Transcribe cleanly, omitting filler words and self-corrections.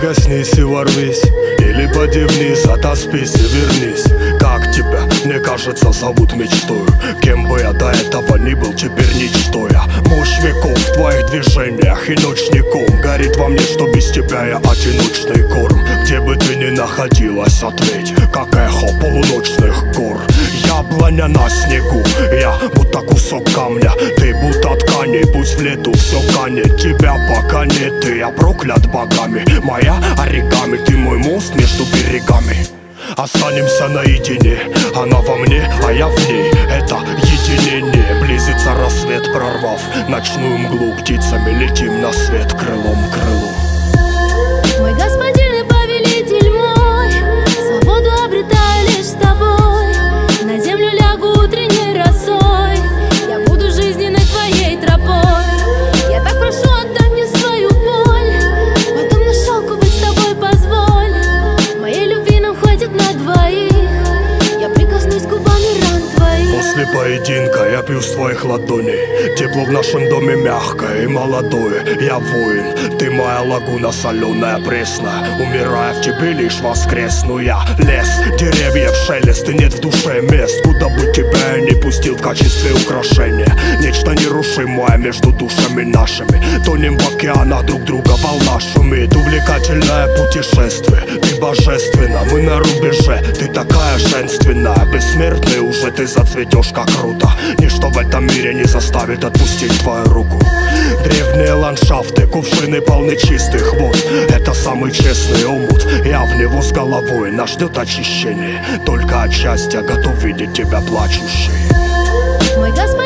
Прикоснись и ворвись, или поди вниз, отоспись и вернись. Как тебя, мне кажется, зовут мечтою. Кем бы я до этого ни был, теперь ничто я. Мощь веков в твоих движениях и ночником горит во мне, что без тебя я одиночный корм. Где бы ты ни находилась, ответь, как эхо полуночных гор. Яблоня на снегу, я будто кусок камня, ты будто ткани, пусть в лету все канет. Тебя пока нет, и я проклят богами. Моя оригами, ты мой мост между берегами. Останемся наедине, она во мне, а я в ней. Это единение, близится рассвет, прорвав ночную мглу. Птицами летим на свет, крылом к крылу. Мой господин и повелитель мой, свободу обретаю лишь с тобой. На землю лягу утренней росой, я буду жизненной твоей тропой. Я так прошу, отдай мне свою боль, потом на шелку быть с тобой позволь. Моей любви нам хватит на двоих, я прикоснусь губами ран твоих. После поединка я пью с твоих ладоней. Тепло в нашем доме мягкое и молодое. Я воин, ты моя лагуна соленая, пресная. Умирая в тебе лишь воскресну я. Лес, деревьев шелест, и нет в душе мест, куда бы тебя я не пустил в качестве украшения. Нечто нерушимое между душами нашими. Тонем в океанах друг друга, волна шумит. Увлекательное путешествие, ты божественна, мы на рубеже. Ты такая женственная, бессмертный уже ты зацветешь как круто. Ничто в этом мире не заставит отпустить твою руку. Древние ландшафты, кувшины полны чистых вод. Это самый честный омут, я в него с головой. Нас ждет очищение, только от счастья готов видеть тебя плачущей. Мой господин